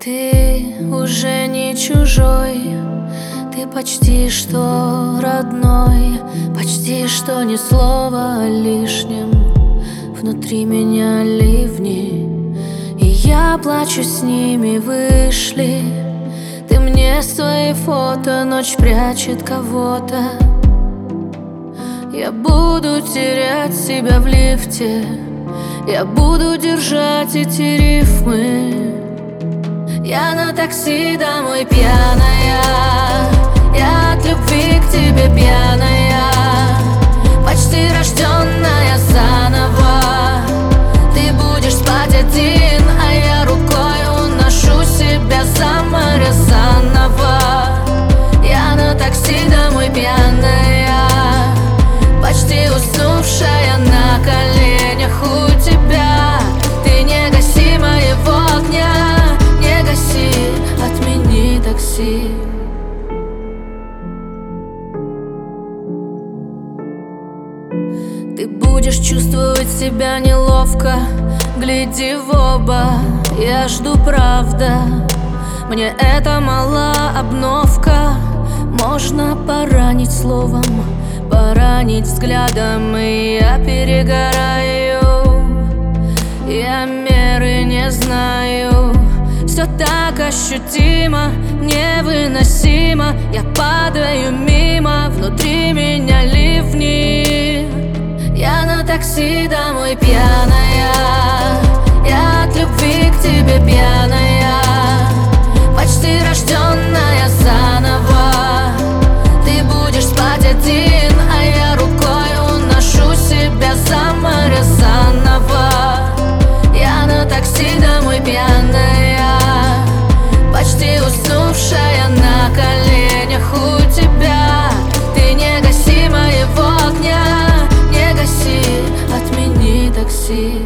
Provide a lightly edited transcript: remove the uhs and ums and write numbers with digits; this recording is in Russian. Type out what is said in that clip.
Ты уже не чужой, ты почти что родной, почти что ни слова о лишнем. Внутри меня ливни, и я плачу, с ними вышли. Ты мне свои фото, ночь прячет кого-то. Я буду терять себя в лифте, я буду держать эти рифмы. Я на такси домой пьяная, я от любви к тебе пьяная, почти рожденная заново. Ты будешь спать один, а я рукой уношу себя за море заново. Я на такси домой пьяная, почти уснувшая на коленях у тебя. Ты не гаси моего огня, не гаси, отмени такси. Ты будешь чувствовать себя неловко, гляди в оба, я жду, правда. Мне это мала обновка, можно поранить словом, поранить взглядом, и я перегораю. Я меры не знаю, все так ощутимо, невыносимо. Я падаю мимо, внутри меня ливни. Я на такси домой пьяная, я от любви к тебе пьяная, почти рожденная заново. Ты будешь спать один, а я рукой уношу себя за море заново. Я на такси домой пьяная, почти уснувшая на коленях у тебя. Ты не гаси моего огня, не гаси, отмени такси.